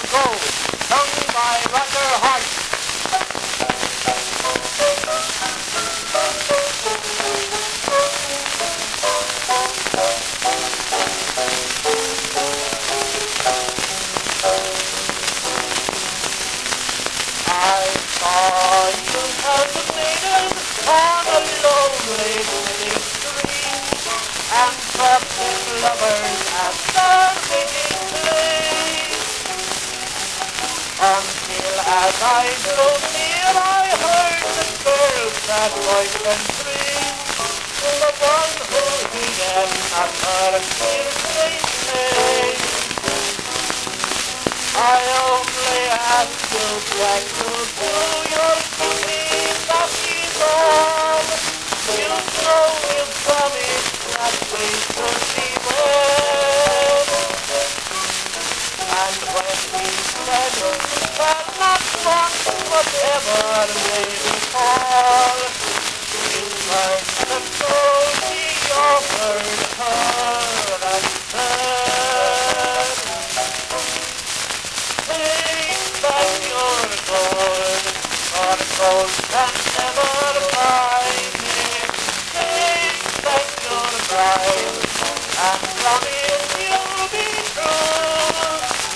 Go, sung by Roger Hart. I saw you as a maiden on a lonely city street, and perhaps lovers at their meeting place. Until as I drew near I heard the girl that voice and scream, the one who began at her ear's name. I only ask you back to do your duty, that is all. You know you promised that we should be wed. And when we said that not once would ever may befall, you turned the soul she offered her and said, take back your gold, for gold can never buy me. Take back your bride, and promise you'll be true.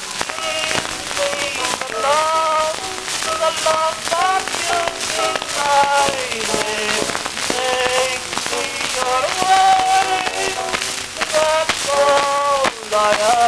Give me the love that you denied me. Make me your wife, that's all I ask.